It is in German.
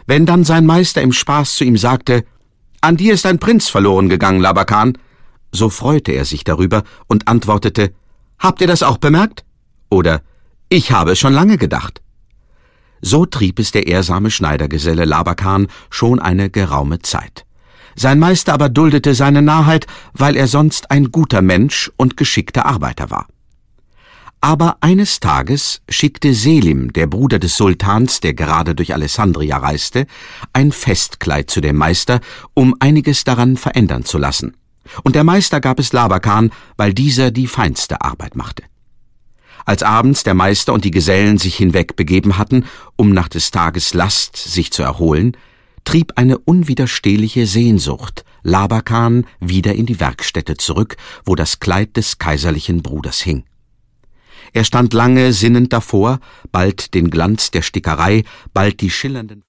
Wenn dann sein Meister im Spaß zu ihm sagte: »An dir ist ein Prinz verloren gegangen, Labakan«, so freute er sich darüber und antwortete: »Habt ihr das auch bemerkt?« oder »Ich habe es schon lange gedacht.« So trieb es der ehrsame Schneidergeselle Labakan schon eine geraume Zeit. Sein Meister aber duldete seine Narrheit, weil er sonst ein guter Mensch und geschickter Arbeiter war. Aber eines Tages schickte Selim, der Bruder des Sultans, der gerade durch Alessandria reiste, ein Festkleid zu dem Meister, um einiges daran verändern zu lassen. Und der Meister gab es Labakan, weil dieser die feinste Arbeit machte. Als abends der Meister und die Gesellen sich hinwegbegeben hatten, um nach des Tages Last sich zu erholen, trieb eine unwiderstehliche Sehnsucht Labakan wieder in die Werkstätte zurück, wo das Kleid des kaiserlichen Bruders hing. Er stand lange sinnend davor, bald den Glanz der Stickerei, bald die schillernden